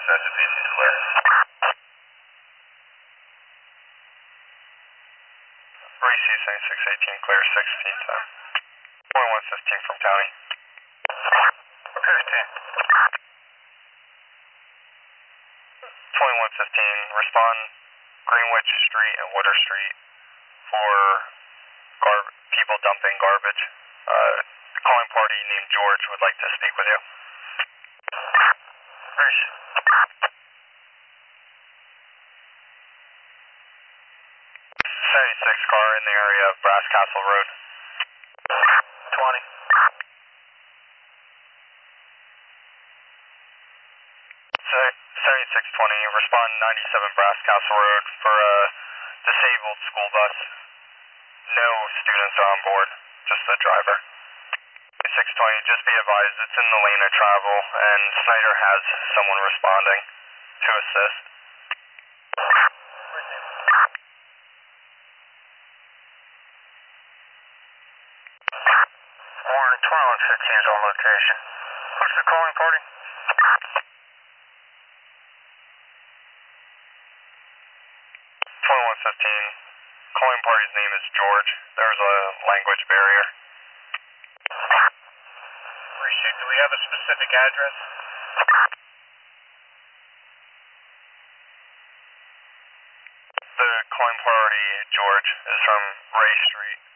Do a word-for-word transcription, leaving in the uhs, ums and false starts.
S F eighteen clear. Race C seventy-six eighteen clear, sixteen ten. twenty-one fifteen from county. fifteen. twenty-one fifteen, respond Greenwich Street and Water Street for gar- people dumping garbage. Uh, calling party named George would like to speak with you. Race. seventy-six car in the area of Brass Castle Road. twenty. seventy-six twenty, respond ninety-seven Brass Castle Road for a disabled school bus. No students are on board, just the driver. six twenty, just be advised it's in the lane of travel and Snyder has someone responding to assist. Warren, twenty-one fifteen is on location. What's the calling party? twenty-one fifteen. Calling party's name is George. There's a language barrier. Appreciate. Do we have a specific address? The calling party, George, is from Ray Street.